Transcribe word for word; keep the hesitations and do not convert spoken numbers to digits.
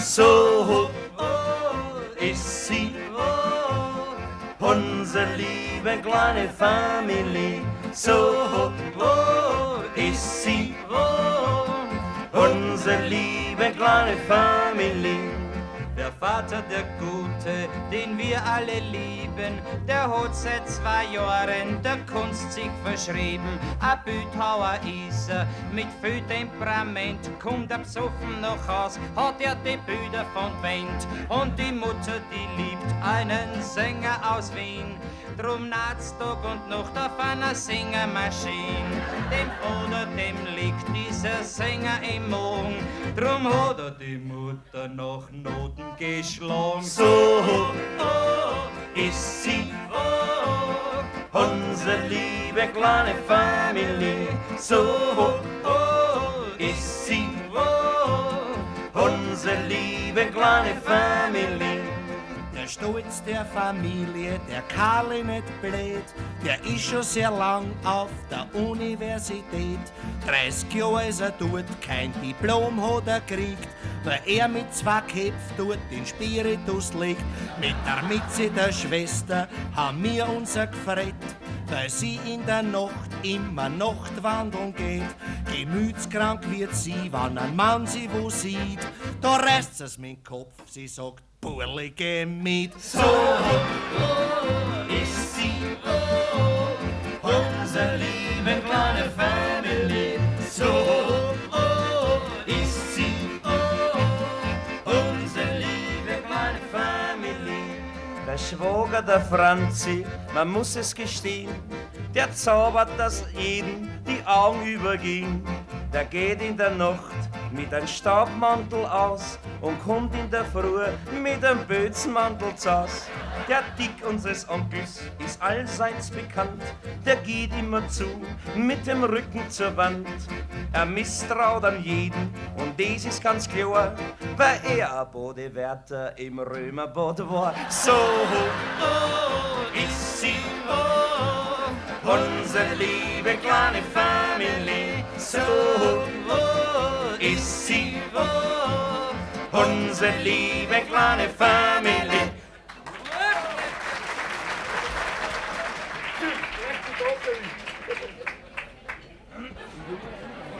So ist sie, unsere liebe kleine Familie. So ist sie, unsere liebe kleine Familie. Der Vater, der Gute, den wir alle lieben, der hat seit zwei Jahren der Kunst sich verschrieben. Ein Bildhauer ist er, mit viel Temperament, kommt er besoffen nach Haus, hat er die Bilder von Wand. Und die Mutter, die liebt einen Sänger aus Wien, drum naht's Tag und Nacht auf einer Singermaschine. Dem Vater, dem liegt dieser Sänger im Magen, drum hat er die Mutter nach Noten geschlagen. So ist sie, unsere liebe kleine Familie. So ist sie, unsere liebe kleine Familie. Der Stolz der Familie, der Karl nicht blöd, der ist schon sehr lang auf der Universität. dreißig Jahre ist er tut, kein Diplom hat er kriegt, weil er mit zwei Köpfen dort den Spiritus legt. Mit der Mitzi, der Schwester, haben wir uns gefreut, weil sie in der Nacht immer Nachtwandeln geht. Gemütskrank wird sie, wann ein Mann sie wo sieht, da reißt es mit dem Kopf, sie sagt, Burli, geh mit. So ist sie, unsere liebe kleine Familie. So ist sie, unsere liebe kleine Familie. Der Schwager, der Franzi, man muss es gestehen, der zaubert, dass jeden die Augen übergehen. Der geht in der Nacht mit einem Staubmantel aus und kommt in der Früh mit einem Bötzenmantel zaus. Der Dick unseres Onkels ist allseits bekannt, der geht immer zu mit dem Rücken zur Wand. Er misstraut an jeden und das ist ganz klar, weil er ein Bodewärter im Römerbad war. So ist sie, unsere liebe kleine Familie. So ist sie, unsere liebe kleine Familie.